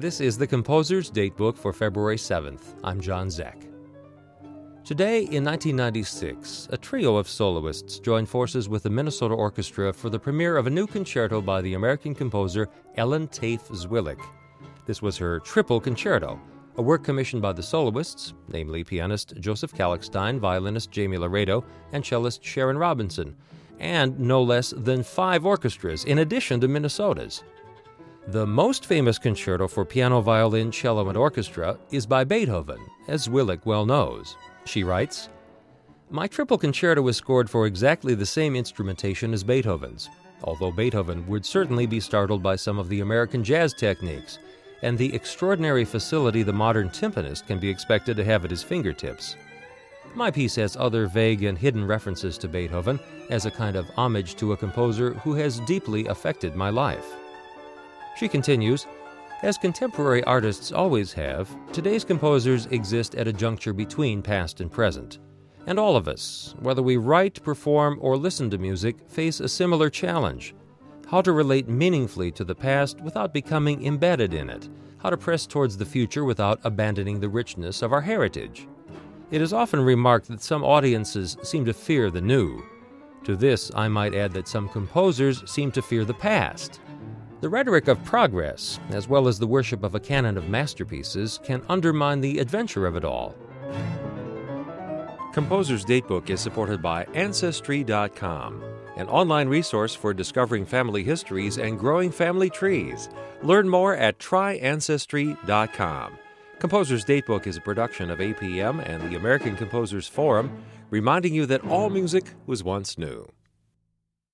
This is the Composer's Datebook for February 7th. I'm John Zek. Today, in 1996, a trio of soloists joined forces with the Minnesota Orchestra for the premiere of a new concerto by the American composer Ellen Tafe Zwilich. This was her Triple Concerto, a work commissioned by the soloists, namely pianist Joseph Kallichstein, violinist Jamie Laredo, and cellist Sharon Robinson, and no less than 5 orchestras, in addition to Minnesota's. The most famous concerto for piano, violin, cello, and orchestra is by Beethoven, as Zwilich well knows. She writes, "My Triple Concerto is scored for exactly the same instrumentation as Beethoven's, although Beethoven would certainly be startled by some of the American jazz techniques and the extraordinary facility the modern timpanist can be expected to have at his fingertips. My piece has other vague and hidden references to Beethoven as a kind of homage to a composer who has deeply affected my life." She continues, "As contemporary artists always have, today's composers exist at a juncture between past and present. And all of us, whether we write, perform, or listen to music, face a similar challenge: how to relate meaningfully to the past without becoming embedded in it, how to press towards the future without abandoning the richness of our heritage. It is often remarked that some audiences seem to fear the new. To this, I might add that some composers seem to fear the past. The rhetoric of progress, as well as the worship of a canon of masterpieces, can undermine the adventure of it all." Composer's Datebook is supported by Ancestry.com, an online resource for discovering family histories and growing family trees. Learn more at tryancestry.com. Composer's Datebook is a production of APM and the American Composers Forum, reminding you that all music was once new.